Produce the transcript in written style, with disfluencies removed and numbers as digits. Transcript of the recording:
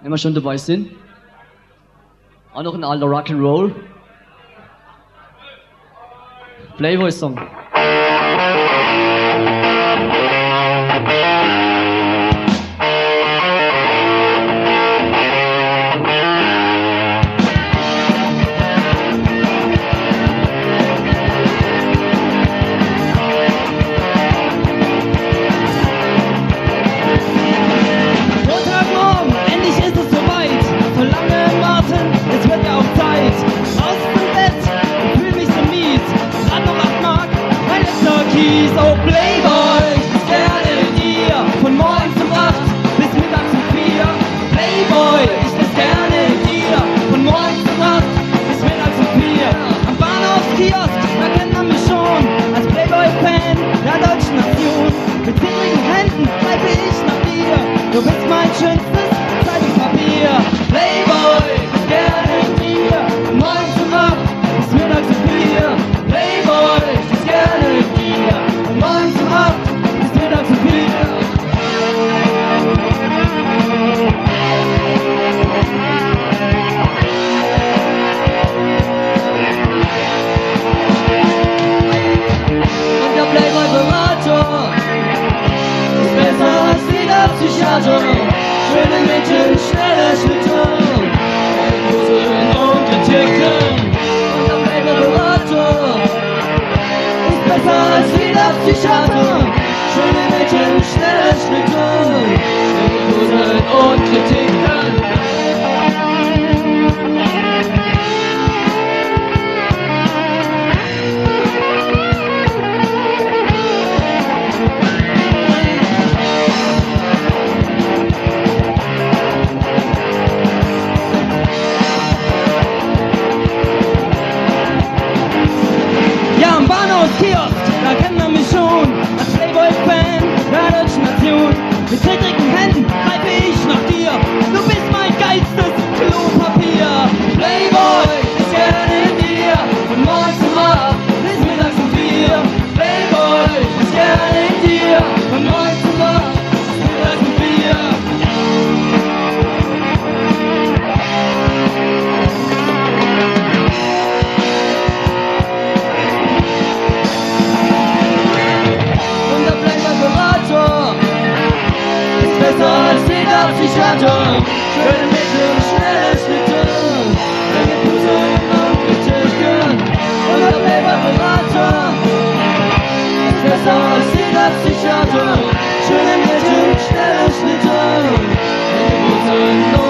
wenn wir schon dabei sind. Auch noch ein alter Rock'n'Roll. Playboy-Song. Oh Playboy, ich bist gerne dir, von morgens um 8 bis mittags um 4. Playboy, ich bist gerne dir, von morgens um 8 bis mittags um 4. Am Bahnhofskiosk, da kennt man mich schon, als Playboy-Fan der deutschen Nation. Mit zittrigen Händen greife ich nach dir, du bist mein schönstes Zeitungspapier. Playboy, ich bist gerne dir, von morgens um 8 bis mittags um 4. Playboy, ich bist gerne dir. Morgens um 8 bis mittags um 4. Und der Playboy-Berater ist besser als jeder Psychiater. Schöne Mädchen, schnelle Schritte, Busen und Kritiken. Und der Playboy-Berater ist besser als jeder Psychiater. Schöne Mädchen, schnelle Schritte, Diagnosen und Kritiken. Ja, am Bahnhofskiosk, da kennt man mich schon, als Playboy-Fan der deutschen Nation. Mit zittrigen Händen greife ich nach dir, du bist mein geilstes Klopapier. Playboy, ich gerne dir, von morgens um 8 bis mittags um 4. Playboy, ich gerne dir, von morgens um 8 bis mittags um 4. Besser als jeder Psychiater. Schöne Mädchen, schnelle Schritte, enge Busen und Kritiken. Und der Playboy-Berater ist besser als jeder Psychiater. Schöne Mädchen, schnelle Schritte, enge Busen und